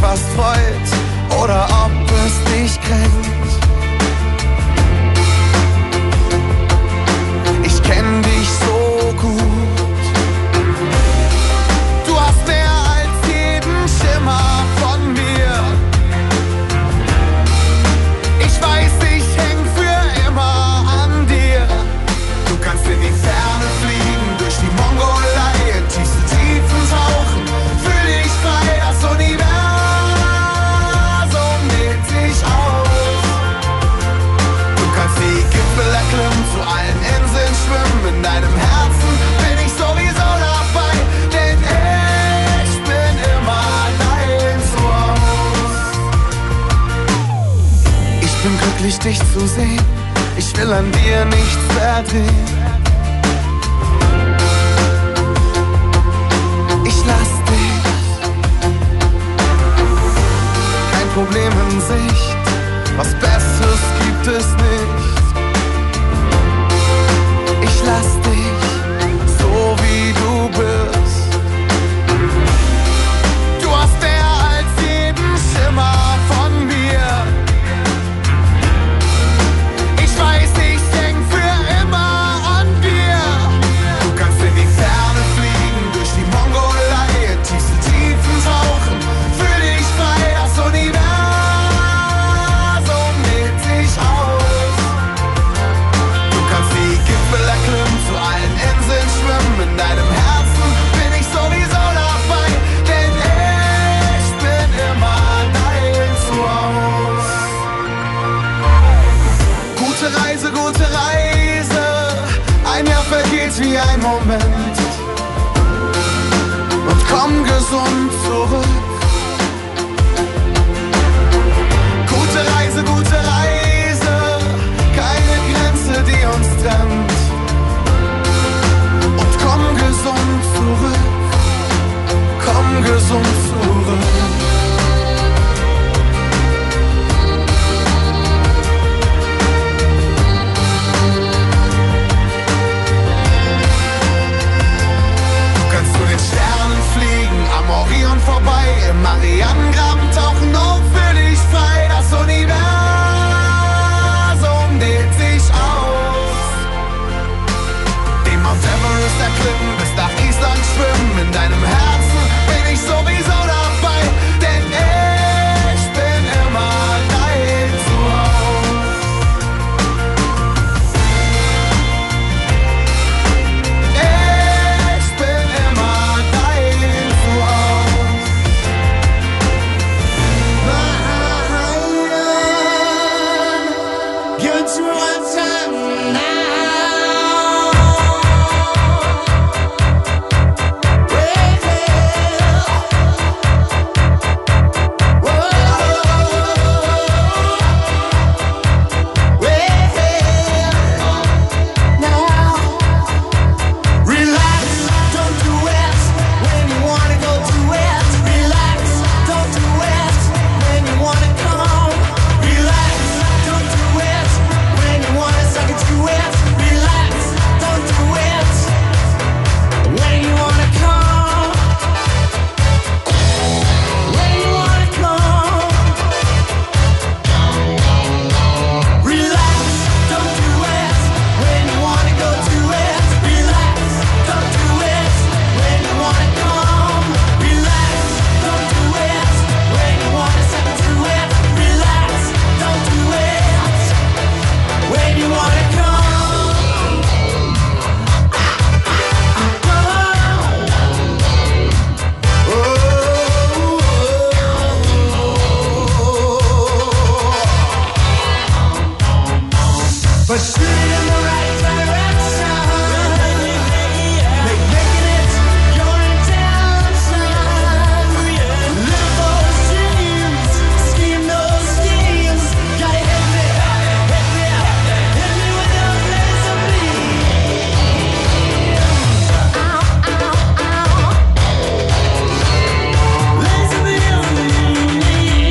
was freut oder ob es dich kränkt. Ich kenn dich so gut. Du hast mehr als jeden Schimmer von mir. Ich weiß, ich häng für immer an dir. Du kannst in die Ferne fliegen, durch die Mongolei, in tiefste Tiefen tauchen. Fühl dich frei, das Universum dehnt sich aus. Du kannst die Gipfel erklimmen, zu allen Inseln schwimmen. In deinem Herzen bin ich sowieso dabei, denn ich bin immer dein Zuhause. Ich bin glücklich, dich zu sehen. Ich will an dir nichts verdrehen. Ich lass dich. Kein Problem in Sicht. Was Besseres gibt es nicht. Ich lass dich, so wie du bist. Du hast mehr als jeden Schimmer von mir. Ich weiß, ich häng für immer an dir. Du kannst in die Ferne fliegen, durch die Mongolei, in tiefste Tiefen tauchen. Fühl dich frei, das Universum dehnt sich aus. Du kannst die Gipfel erklimmen, zu allen Inseln schwimmen. In deinem Herzen bin ich sowieso dabei, denn ich bin immer dein Zuhause. Gute Reise, gute Reise. Ein Jahr vergeht wie ein Moment. Und komm gesund zurück. Gute Reise, gute Reise. Keine Grenze, die uns trennt. Und komm gesund zurück. Komm gesund zurück. Du kannst zu den Sternen fliegen, am Orion vorbei, im Marianengraben tauchen, oh, fühl dich frei, das Universum dehnt sich aus. Den Mount Everest erklimmen, bis nach Island schwimmen, in deinem Herzen bin ich sowieso dabei, denn ich bin immer dein Zuhause. Ich bin immer dein Zuhause. Give it to me one time now. Relax, don't do it when you wanna go to it. Relax, don't do it when you wanna come. Relax, don't do it when you wanna suck it to it. Relax, don't do it when you wanna come. When you wanna come. Relax, don't do it when you wanna go to it. Relax, don't do it when you wanna come. Relax, don't do it when you wanna suck it to it. Relax, don't do it when you wanna come. But shoot it in the right direction. Making it your intention. Live those dreams, scheme those schemes. Gotta hit me with a laser beam. Laser beam.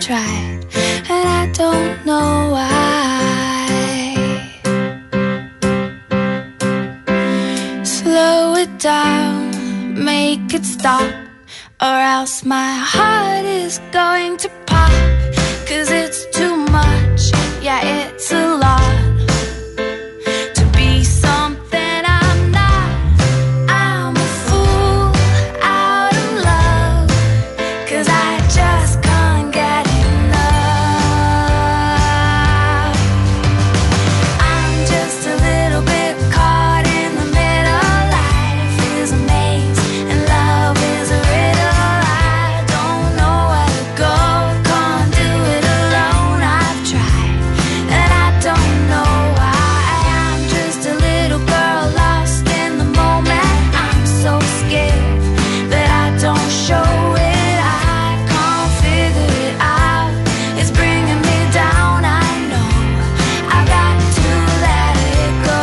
tried, and I don't know why. Slow it down, make it stop, or else my heart is going to pop. 'Cause it's too much, yeah, it's a lot. To be something I'm not, I'm a fool out of love. 'Cause I just can't get enough. I'm just a little bit caught in the middle. Life is a maze and love is a riddle. I don't know where to go, can't do it alone. I've tried and I don't know why. I'm just a little girl lost in the moment. I'm so scared that I don't show it. I can't figure it out. It's bringing me down. I know I got to let it go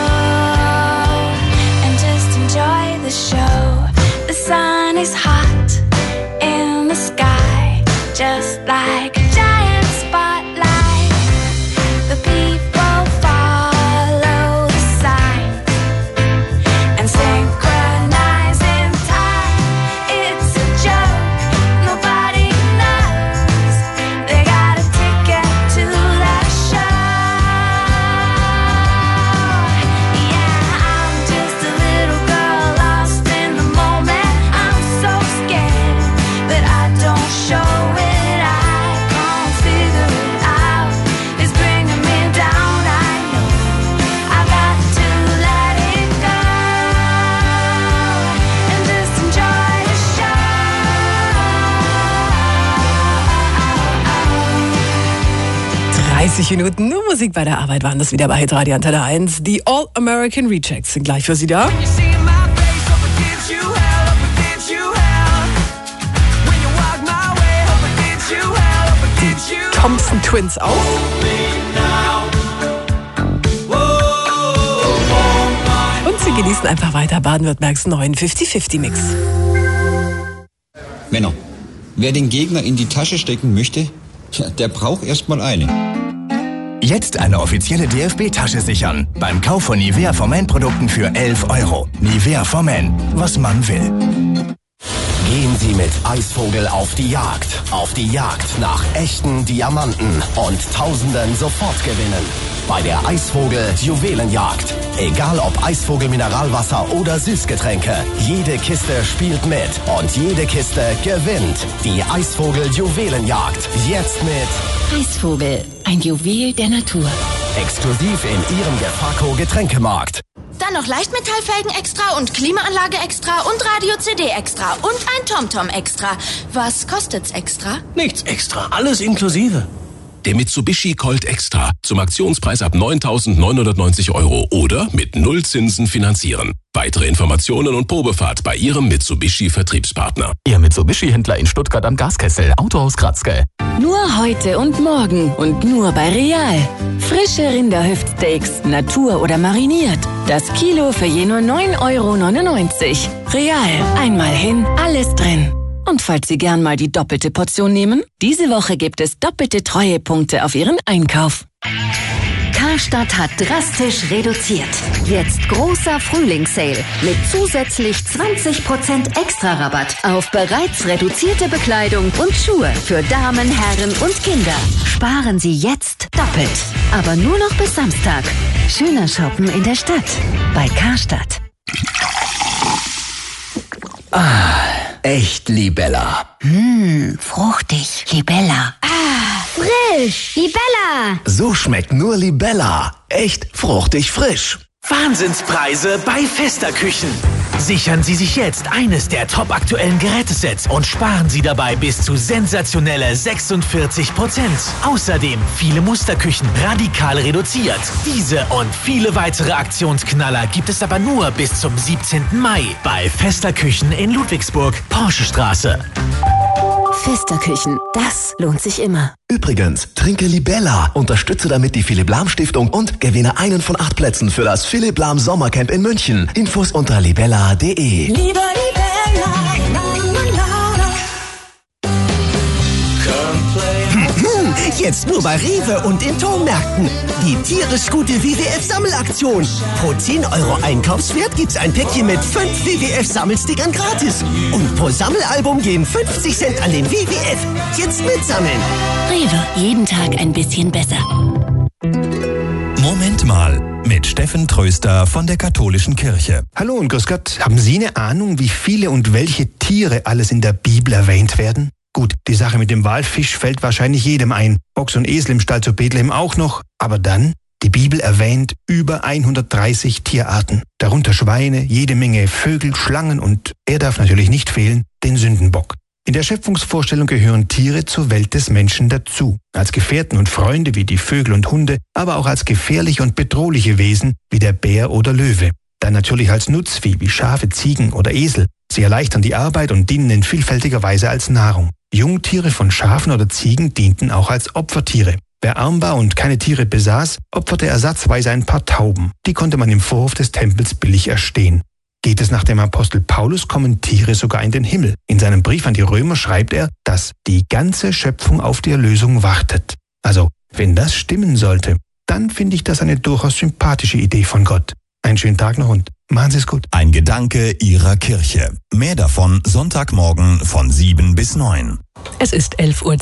and just enjoy the show. The sun is hot in the sky, just like a giant spotlight. The people follow the signs and synchronize in time. It's a joke, nobody knows. They got a ticket to that show. Yeah, I'm just a little girl lost in the moment. I'm so scared that I don't show it. I can't figure it out. It's bringing me down. I know I got to let it go and just enjoy the show. 30 Minuten nur Musik bei der Arbeit waren das wieder bei Hitradio Antenne 1. Die All-American Rejects sind gleich für Sie da. You see my face, hope it gives you hell, hope it gives you hell. When you walk my way, hope it gives you hell, hope it gives you Thompson Twins auch. Und Sie genießen einfach weiter Baden-Württembergs neuen 50-50-Mix. Männer, wer den Gegner in die Tasche stecken möchte, der braucht erstmal eine. Jetzt eine offizielle DFB-Tasche sichern. Beim Kauf von Nivea for Men Produkten für 11 €. Nivea for Men, was man will. Gehen Sie mit Eisvogel auf die Jagd. Auf die Jagd nach echten Diamanten und Tausenden sofort gewinnen. Bei der Eisvogel Juwelenjagd. Egal ob Eisvogel Mineralwasser oder Süßgetränke. Jede Kiste spielt mit und jede Kiste gewinnt. Die Eisvogel Juwelenjagd. Jetzt mit Eisvogel, ein Juwel der Natur. exklusiv in Ihrem Gefaco Getränkemarkt. Dann noch Leichtmetallfelgen extra und Klimaanlage extra und Radio-CD extra und ein TomTom extra. Was kostet's extra? Nichts extra, alles inklusive. Der Mitsubishi Colt Extra zum Aktionspreis ab 9.990 € oder mit 0 Zinsen finanzieren. Weitere Informationen und Probefahrt bei Ihrem Mitsubishi Vertriebspartner. Ihr Mitsubishi-Händler in Stuttgart am Gaskessel, Autohaus Kratzke. Nur heute und morgen und nur bei Real. Frische Rinderhüftsteaks, Natur oder mariniert. Das Kilo für je nur 9,99 €. Real, einmal hin, alles drin. Und falls Sie gern mal die doppelte Portion nehmen, diese Woche gibt es doppelte Treuepunkte auf Ihren Einkauf. Karstadt hat drastisch reduziert. Jetzt großer Frühlingssale mit zusätzlich 20% Extra-Rabatt auf bereits reduzierte Bekleidung und Schuhe für Damen, Herren und Kinder. Sparen Sie jetzt doppelt. Aber nur noch bis Samstag. Schöner Shoppen in der Stadt. Bei Karstadt. Echt Libella. Fruchtig. Libella. Frisch! Libella! So schmeckt nur Libella. Echt fruchtig frisch. Wahnsinnspreise bei Festa-Küchen. Sichern Sie sich jetzt eines der top aktuellen Gerätesets und sparen Sie dabei bis zu sensationelle 46%. Außerdem viele Musterküchen radikal reduziert. Diese und viele weitere Aktionsknaller gibt es aber nur bis zum 17. Mai bei Festa-Küchen in Ludwigsburg, Porschestraße. Festa-Küchen, das lohnt sich immer. Übrigens, trinke Libella, unterstütze damit die Philipp Lahm Stiftung und gewinne einen von 8 Plätzen für das Philipp Lahm Sommercamp in München. Infos unter libella.de. Lieber Libella, la, la, la, la. Come play Jetzt nur bei Rewe und in Tonmärkten. Die tierisch gute WWF-Sammelaktion. Pro 10 Euro Einkaufswert gibt's ein Päckchen mit 5 WWF-Sammelstickern gratis. Und pro Sammelalbum gehen 50 Cent an den WWF. Jetzt mitsammeln. Rewe, jeden Tag ein bisschen besser. Moment mal, mit Steffen Tröster von der Katholischen Kirche. Hallo und grüß Gott. Haben Sie eine Ahnung, wie viele und welche Tiere alles in der Bibel erwähnt werden? Gut, die Sache mit dem Walfisch fällt wahrscheinlich jedem ein. Ochs und Esel im Stall zu Bethlehem auch noch. Aber dann, die Bibel erwähnt über 130 Tierarten. Darunter Schweine, jede Menge Vögel, Schlangen und, er darf natürlich nicht fehlen, den Sündenbock. In der Schöpfungsvorstellung gehören Tiere zur Welt des Menschen dazu. Als Gefährten und Freunde wie die Vögel und Hunde, aber auch als gefährliche und bedrohliche Wesen wie der Bär oder Löwe. Dann natürlich als Nutzvieh wie Schafe, Ziegen oder Esel. Sie erleichtern die Arbeit und dienen in vielfältiger Weise als Nahrung. Jungtiere von Schafen oder Ziegen dienten auch als Opfertiere. Wer arm war und keine Tiere besaß, opferte ersatzweise ein paar Tauben. Die konnte man im Vorhof des Tempels billig erstehen. Geht es nach dem Apostel Paulus, kommen Tiere sogar in den Himmel. In seinem Brief an die Römer schreibt er, dass die ganze Schöpfung auf die Erlösung wartet. Also, wenn das stimmen sollte, dann finde ich das eine durchaus sympathische Idee von Gott. Einen schönen Tag noch und machen Sie es gut. Ein Gedanke Ihrer Kirche. Mehr davon Sonntagmorgen von 7 bis 9. Es ist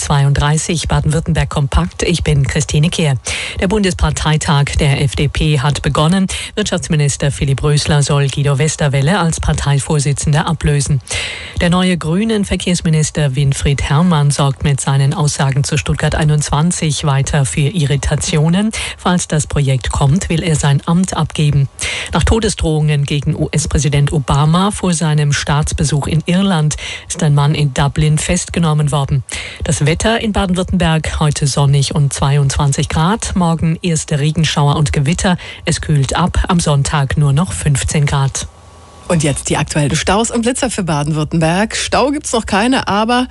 11.32 Uhr, Baden-Württemberg kompakt. Ich bin Christine Kehr. Der Bundesparteitag der FDP hat begonnen. Wirtschaftsminister Philipp Rösler soll Guido Westerwelle als Parteivorsitzender ablösen. Der neue grünen Verkehrsminister Winfried Herrmann sorgt mit seinen Aussagen zu Stuttgart 21 weiter für Irritationen. Falls das Projekt kommt, will er sein Amt abgeben. Nach Todesdrohungen gegen US-Präsident Obama vor seinem Staatsbesuch in Irland ist ein Mann in Dublin festgenommen worden. Das Wetter in Baden-Württemberg heute sonnig und 22 Grad. Morgen erste Regenschauer und Gewitter. Es kühlt ab. Am Sonntag nur noch 15 Grad. Und jetzt die aktuellen Staus und Blitzer für Baden-Württemberg. Stau gibt's noch keine, aber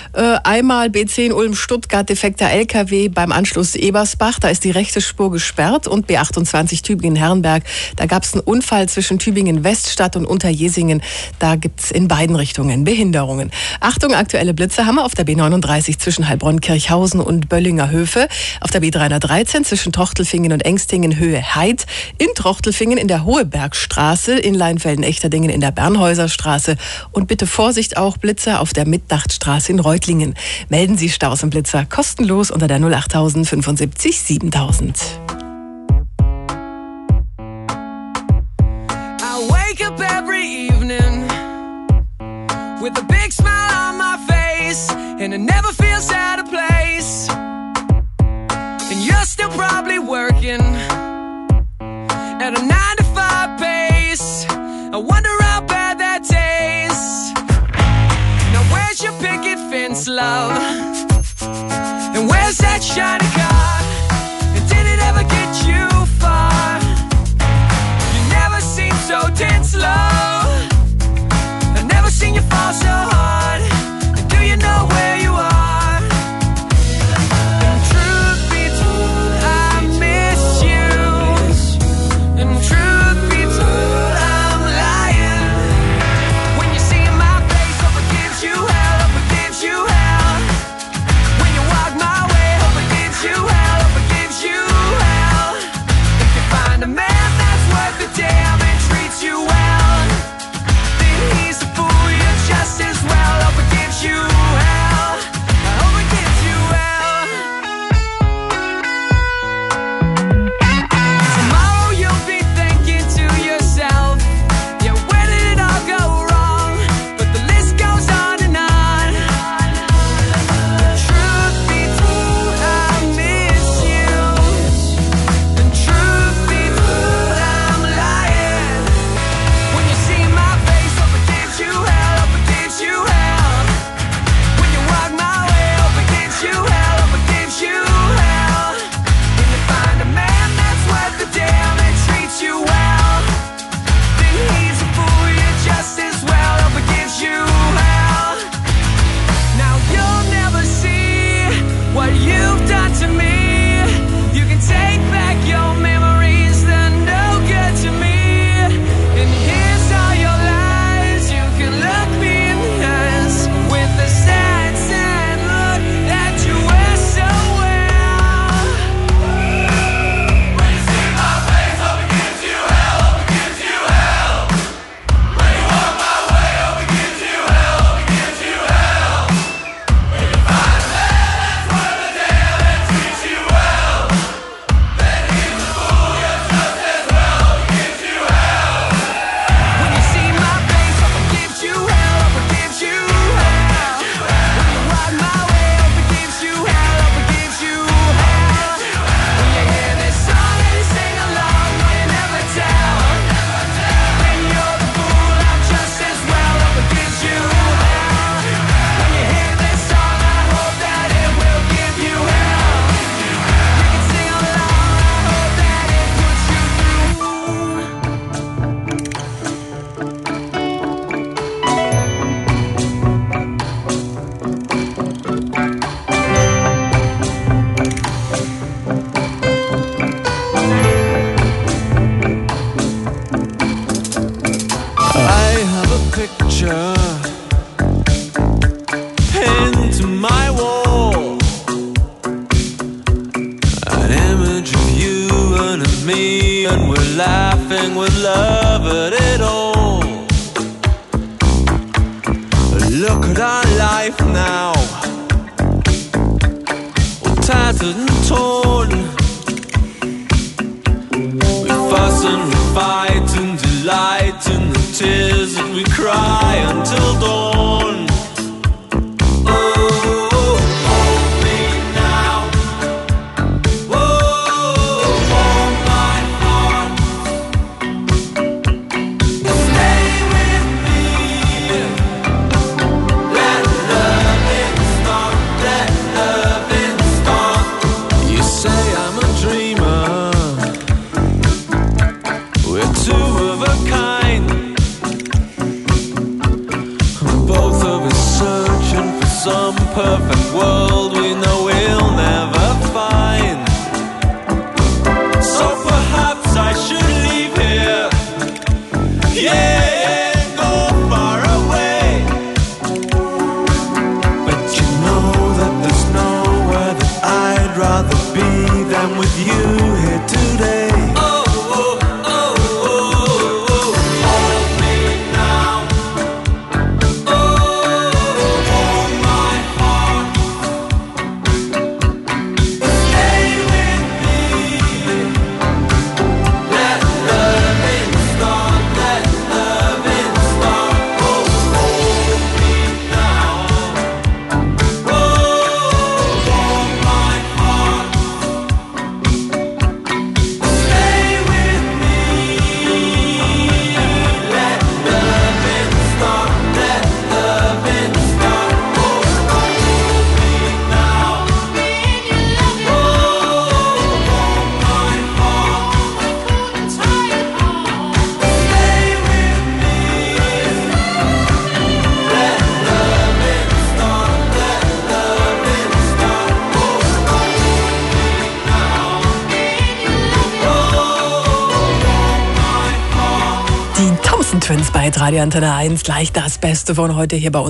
einmal B10 Ulm-Stuttgart defekter LKW beim Anschluss Ebersbach. Da ist die rechte Spur gesperrt. Und B28 Tübingen-Herrenberg. Da gab's einen Unfall zwischen Tübingen-Weststadt und Unterjesingen. Da gibt's in beiden Richtungen Behinderungen. Achtung, aktuelle Blitzer haben wir auf der B39 zwischen Heilbronn-Kirchhausen und Böllinger Höfe. Auf der B313 zwischen Trochtelfingen und Engstingen Höhe Heid. In Trochtelfingen in der Hohebergstraße, in Leinfelden-Echterdingen in der Bernhäuserstraße und bitte Vorsicht auch Blitzer auf der Mitdachtstraße in Reutlingen. Melden Sie Staus und Blitzer kostenlos unter der 08000 75 7000. I wake up every evening with a big smile on my face and it never feels out of place. And you're still probably working at a 9-to-5 pace. I wonder how bad that tastes. Now where's your picket fence, love? And where's that shiny car? And did it ever get you far? You never seem so tense, love. I've never seen you fall so hard. And do you know where you are? And truth be told, I miss you. And truth be told, I'm lying. When you see my face, I forgive you hell, I forgive you hell. and we're laughing with love at it all. Look at our life now, all tattered and torn. We fuss and we fight and delight in the tears that we cry until dawn. Some perfect world we know we'll never find. So perhaps I should leave here, yeah, and go far away. But you know that there's nowhere that I'd rather be than with you here today. Twins bei Radio Antenne 1, gleich das Beste von heute hier bei uns.